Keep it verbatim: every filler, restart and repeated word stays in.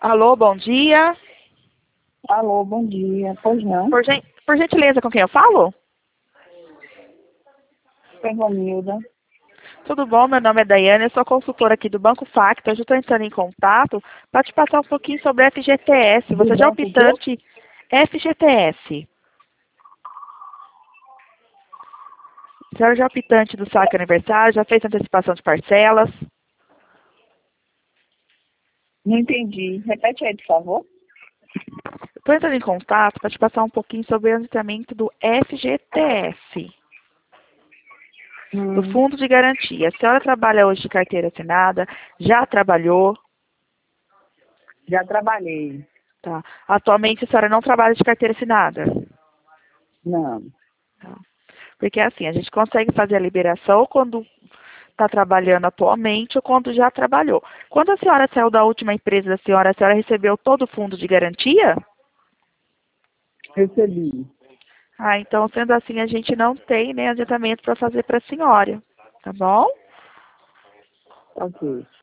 Alô, bom dia. Alô, bom dia. Pois não? Por, gen- por gentileza, com quem eu falo? Romilda. Tudo bom? Meu nome é Daiane, eu sou consultora aqui do Banco Facta. Eu estou entrando em contato para te passar um pouquinho sobre F G T S. Do Você já é banco quê? optante F G T S. A senhora já é optante do saque aniversário, já fez antecipação de parcelas? Não entendi. Repete aí, por favor. Estou entrando em contato para te passar um pouquinho sobre o entramento do F G T S, do Hum, Fundo de Garantia. A senhora trabalha hoje de carteira assinada? Já trabalhou? já trabalhei. Tá. Atualmente a senhora não trabalha de carteira assinada? Não. Tá. Porque assim, a gente consegue fazer a liberação quando está trabalhando atualmente ou quando já trabalhou. Quando a senhora saiu da última empresa da senhora, a senhora recebeu todo o fundo de garantia? Recebi. Ah, então sendo assim, a gente não tem né, adiantamento para fazer para a senhora. Tá bom? Ok.